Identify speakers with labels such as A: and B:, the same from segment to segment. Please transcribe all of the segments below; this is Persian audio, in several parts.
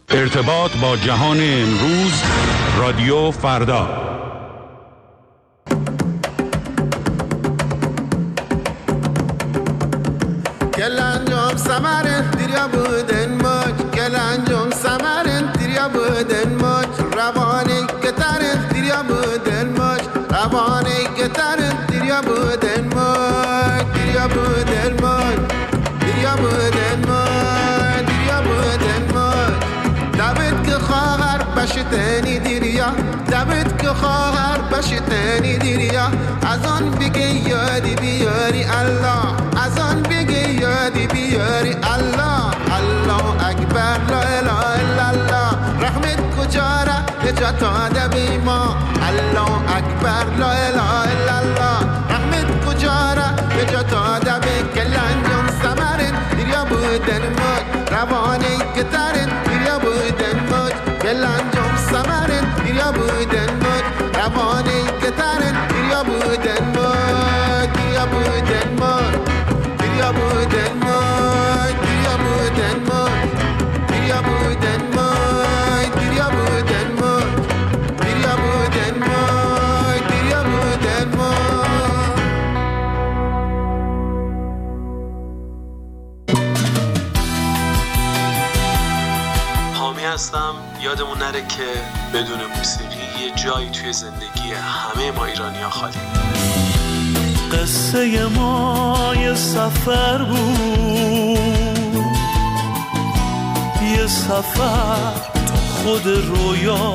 A: ارتباط با جهان امروز، رادیو فردا.
B: Gelanjom samarin dirya buden moj, gelanjom samarin dirya buden moj, ravani getarin dirya buden moj, ravani getarin dirya buden moj, dirya buden moj, dirya buden moj, dirya buden moj. David ke khar bashitani dirya, David ke khar bashitani dirya, azan bige yadi biyari Allah, azan bige yadi biyari Allah, Allah akbar la ilaha illallah, rahmet kujara nejata dabi ma, Allah akbar la ilaha illallah, rahmet kujara nejata dabi. Kelanjom samarin dirya buden moj, ravani getarin dirya buden moj, kelanjom samarin dirya buden moj, ravani getarin dirya buden moj, dirya buden moj, dirya buden moj, dirya buden moj, dirya buden moj, dirya buden moj, dirya buden moj, dirya buden moj.
C: حامی هستم. یادمون نره که بدون موسیقی یه جایی توی زندگی همه ما ایرانی‌ها خالی.
D: قصه ما یه سفر بود، یه سفر تو خود رویا،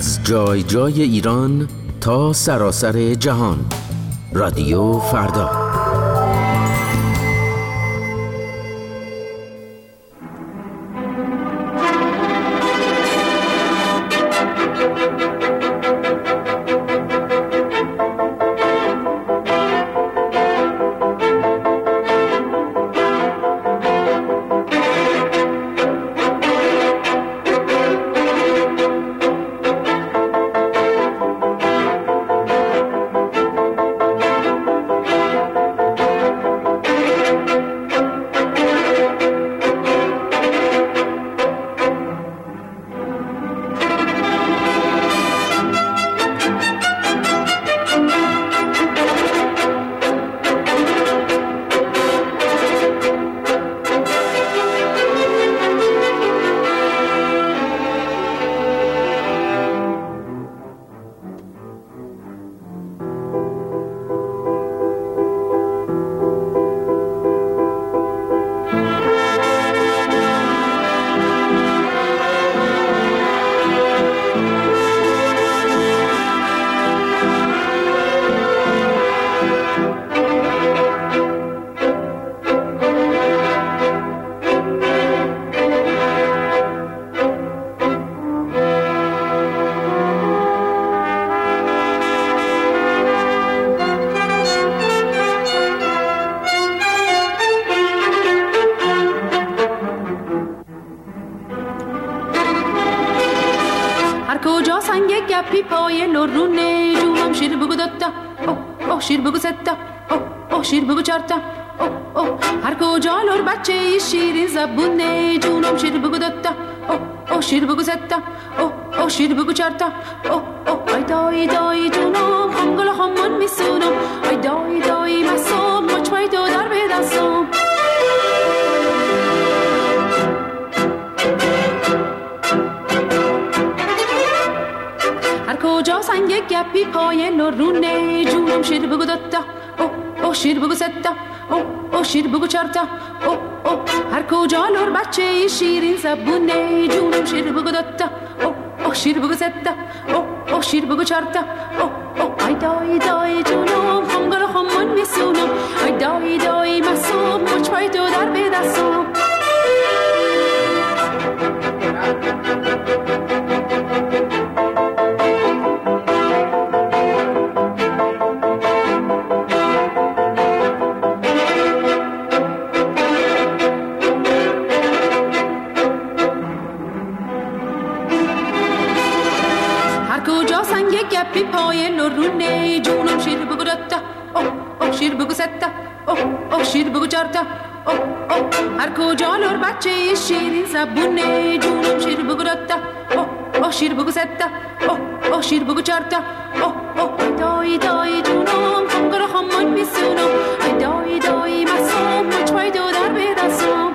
E: از جای جای ایران تا سراسر جهان. رادیو فردا.
F: گپی پای لرونه جونم شیر بگو دوتا او شیر بگو ستا او شیر بگو چارتا او هر کجا لر بچه شیرین زبونه جونم شیر بگو دوتا او شیر بگو ستا او شیر بگو چارتا او ای دای دای جونم خمگل خمون میسونم ای دای دای مسوم مچ پای تو در به دستم کجا سنگ گپی پای لرونه جونم شیر بگو دوتا او شیر بگو ستا او شیر بگو چارتا او هر کجا لر بچه شیرین زبونه جونم شیر بگو دوتا او شیر بگو ستا او شیر بگو چارتا او ای دای دای جونم خمگل خمون میسونم ای دای دای مسوم مچ پای تو در به دستم گپی پای لرونه جونم شیر بگو دوتا او شیر بگو ستا او شیر بگو چارتا او هر کجا لر بچه شیرین زبونه جونم شیر بگو دوتا او شیر بگو ستا او شیر بگو چارتا او دای دای جونم خمگل خمون میسونم ای دای دای مسوم مچ پای دو در به دستم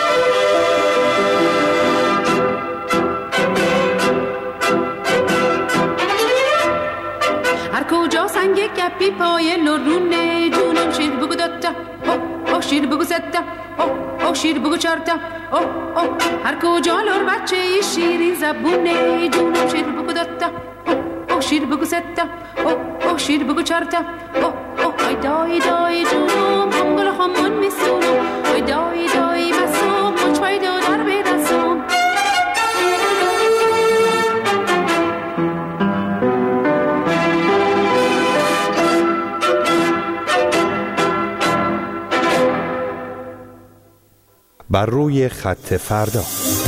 F: کجا سنگ گپی پای لرونه جونم شیر بگو دوتا او شیر بگو ستا او شیر بگو چارتا او هر کجا لر بچه شیرین زبونه جونم شیر بگو دوتا او شیر بگو ستا او شیر بگو چارتا او ای دای دای جونم خمگل خمون میسونم ای دای دای مسوم مچ پای دو در به دستم
G: بر روی خط فردا.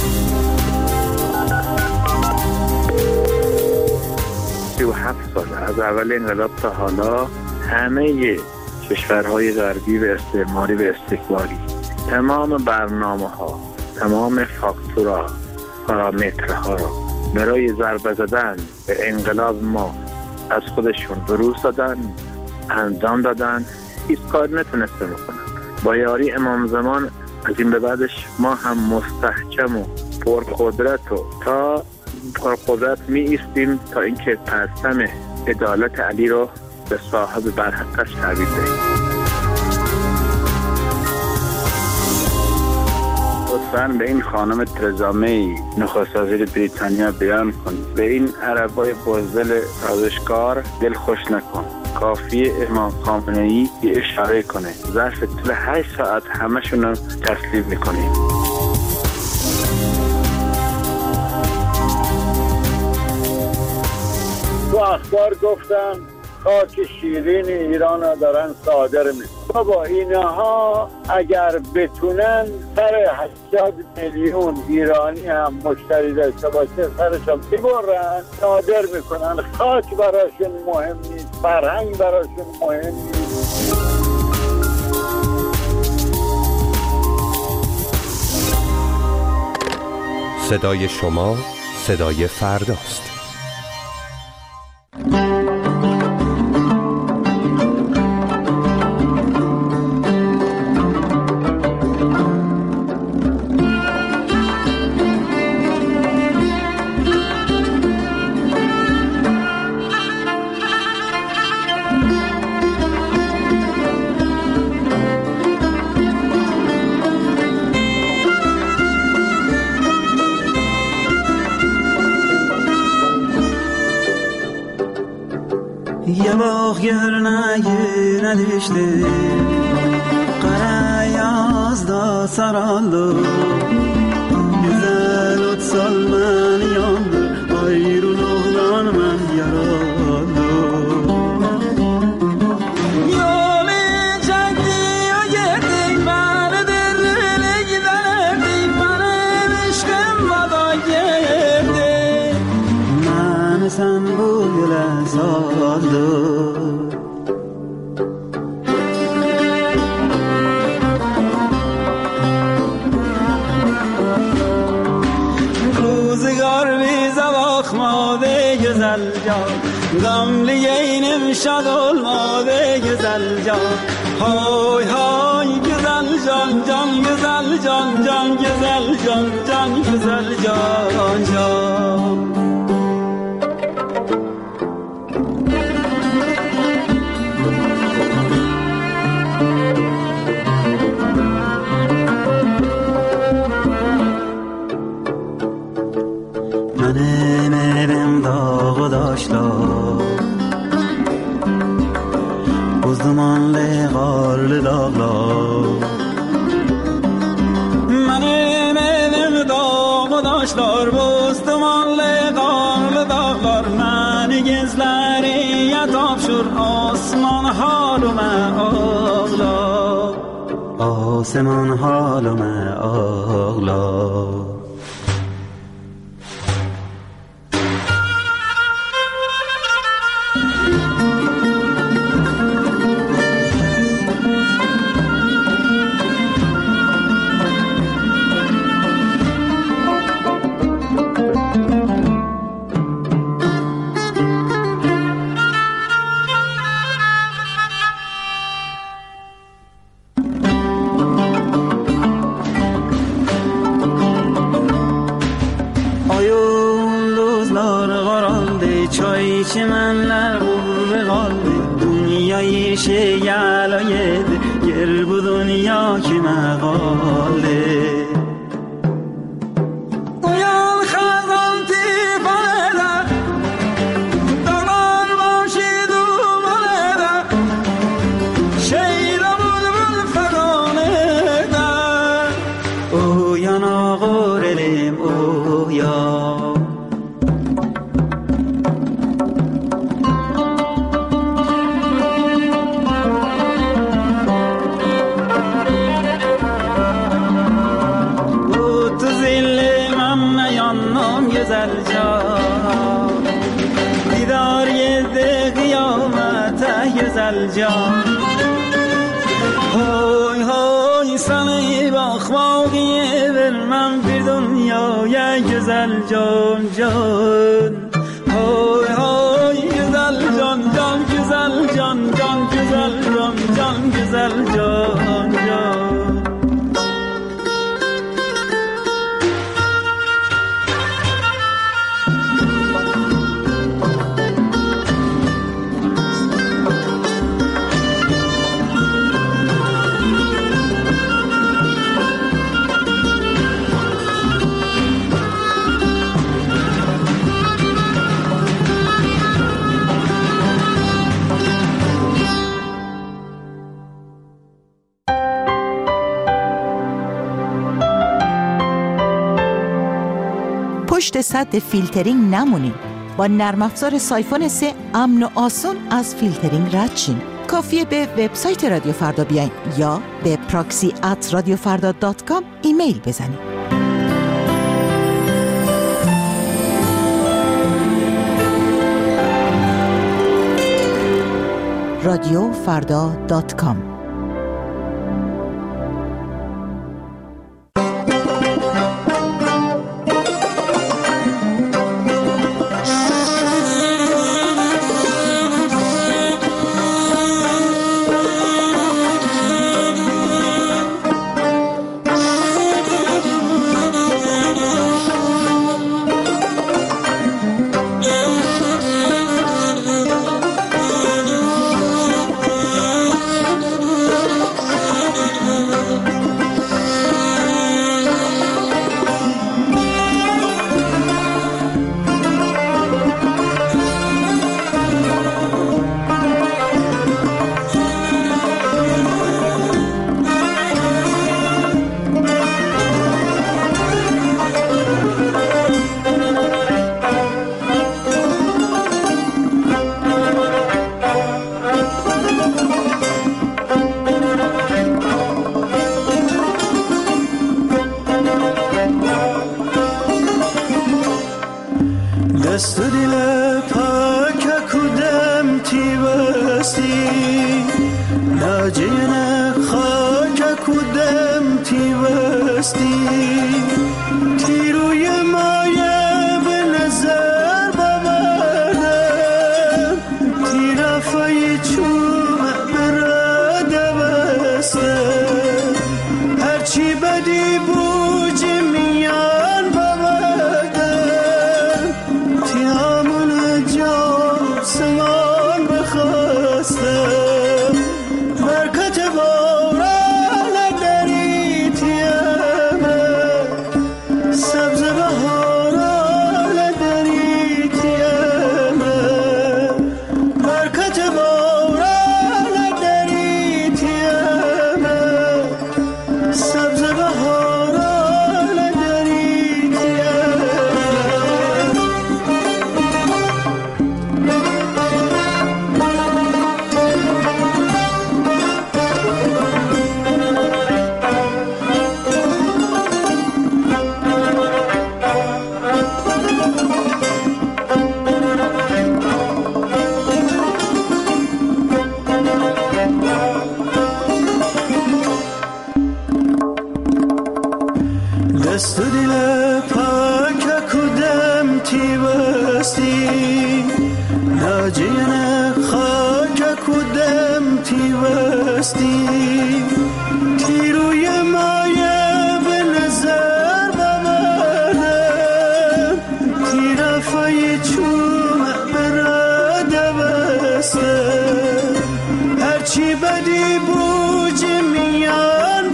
H: و 7 سال از اول انقلاب تا حالا همه کشورهای غربی و استعماری و استکباری تمام برنامه‌ها، تمام فاکتورها، پارامترها را برای ضربه زدن به انقلاب ما از خودشون بروز دادن، انجام دادن، هیچ کار نتونسته بکنن. با یاری امام زمان از این به بعدش ما هم مستحکم و پرقدرت و تا پرقدرت می ایستیم تا اینکه پرچم عدالت علی رو به صاحب برحقش تحویل دهیم. لطفاً به این خانم ترزا می نخست وزیر بریتانیا بیان کن به این عربای بزدل سازشکار دل خوش نکن. کافیه امام خامنه‌ای یه اشاره کنه ظرف طول 8 ساعت همشون رو تسلیم میکنیم.
I: تو اخبار گفتم خاک شیرین ایران رو دارن صادر میکنن. بابا اینها اگر بتونن سر 80 میلیون ایرانی هم مشتری داشته باشه سرشون میبرن صادر میکنن. خاک براشون مهم نیست، فرهنگ براشون مهم نیست.
G: صدای شما صدای فرداست.
J: یه باغ گر ندشته قره یازده سرالو güzel otsal men yandı ayrıl oğlan men yaralı yolu çekti o gitti beni derine giderdi benim aşkım vada girdi ben sen bu yola saldım Gamli yeğenim şad olmadı güzel can Hay hay güzel can can güzel can can güzel can can güzel can can Benim evim dağı daşlar Buz dumanlı karlı dağlar Benim evim dağı daşlar Buz dumanlı karlı dağlar Beni gizleriye tapşır Osman halıme ağlar Osman halıme ağlar çimenler vurdu kaldı Dünyayı şeyala yedi Yer bu dünya kime kaldı Uyan kazan tifan eder Dağlar başı duman eder Şeyle bulbul fegan eder Uyan ağır elim uyan güzel can Didar yedi kıyamete güzel can Hoy hoy seni bakmak vermem bir dünyaya güzel can can Hoy hoy güzel can can güzel can can güzel can can güzel can can
K: پشت سد فیلترینگ نمونین. با نرم افزار سایفون 3 امن و آسون از فیلترینگ رد شین. کافیه به وبسایت رادیو فردا بیاین یا به proxy@radiofarda.com ایمیل بزنید. radiofarda.com.
D: دست و دل پاک کودم تی بستی ناجین خاک کودم تی بستی تی روی مایه به نظر ببردم تی رفای چوم براده بستم هرچی بدی بوج میان ببردم تی همون جا سمان بخواستم برکت باران دری تیمه سبز بهاران دری تیمه برکت باران دری تیمه سبز بهاران دری تیمه دست و دل پاک کودم تی بستی ناجین خاک کودم تی بستی تی روی مایه به نظر ببردم تی رفای چوم براده بستم هرچی بدی بوج میان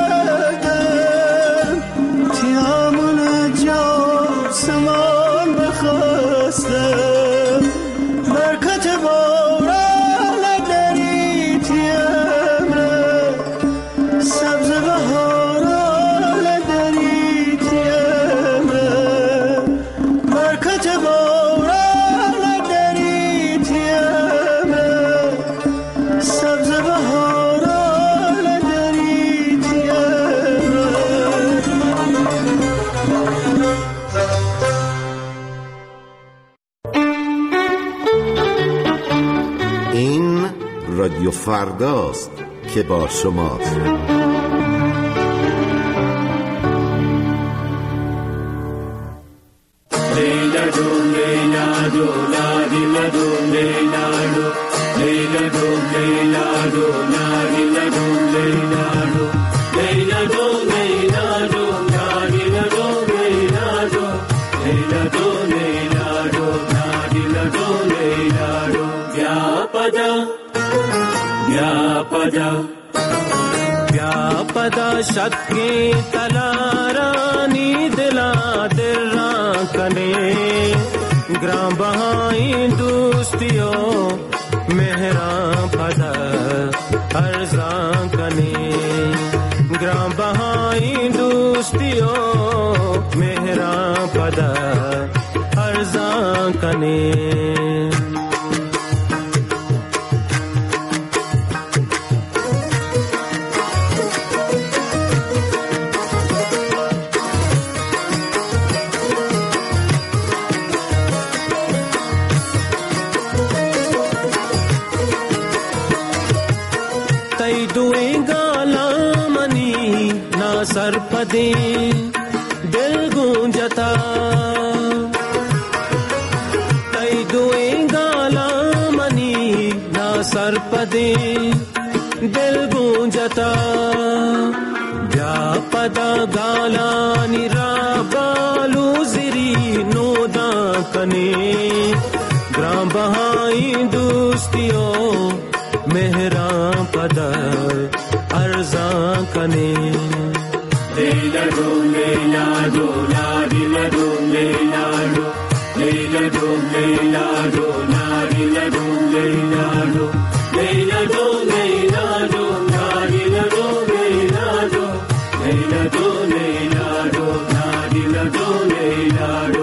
D: ببردم تی همون جا سمان بخواستم برکت باران دری تیمه سبز بهاران دری تیمه برکت باران دری تیمه سبز بهاران دری تیمه.
L: این رادیو فرداست که با شماست.
D: لیلا دو لیلا دو لیلا دو لیلا دو لیلا دو لیلا دو لیلا دو لیلا دو لیلا دو لیلا دو لیلا دو لیلا دو لیلا دو لیلا دو لیلا دو لیلا دو व्यापदा शक्के तलारानी दिला दिला कने ग्राम बहाई दोस्तियों मेहरा पदा अर्जा कने ग्राम बहाई दोस्तियों मेहरा पदा
M: کنه تای دوی گالا منی نا سر پدی دل گونجتا تای دوی گالا منی نا سر پدی دل گونجتا بیا پدا گالا نیرا بالو زیری نودا کنی گرام بہائی دوستیو مہران پدر ارزاں کنے لیلا دو لیلا دو لیلا دو لیلا دو لیلا دو لیلا دو لیلا دو لیلا دو لیلا دو لیلا دو لیلا دو لیلا دو لیلا دو لیلا دو لیلا دو لیلا دو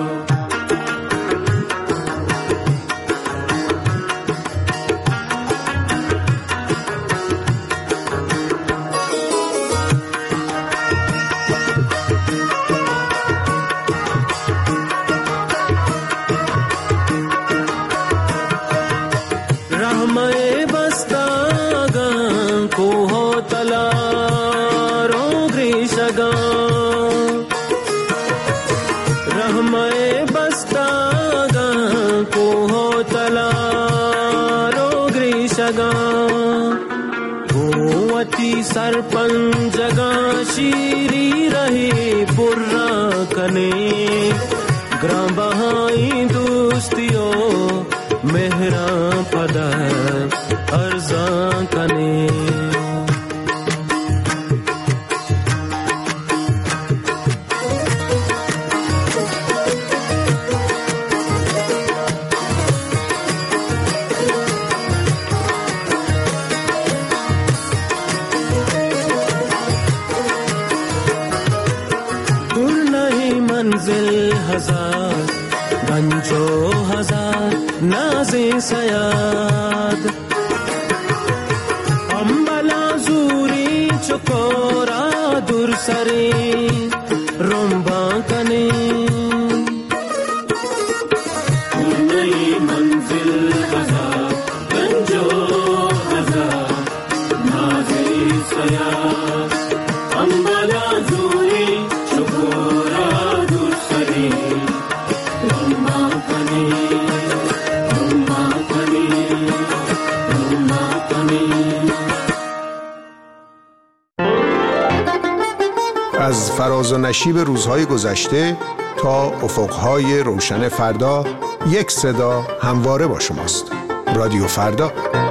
M: सरपंच जगह शीरी रहे बुर्रा कने ग्राम बहाई दोस्तियों मेहरा पदा अर्जा कने हजार गंजो हजार नाज़े सयाद अम्बला जूरी चकोरा दुरसरे रोम्बा कने नई मंजिल हजार गंजो हजार नाज़े सयाद अम्बला जूरी चकोरा
N: از فراز و نشیب روزهای گذشته تا افقهای روشن فردا یک صدا همواره با شماست. رادیو فردا.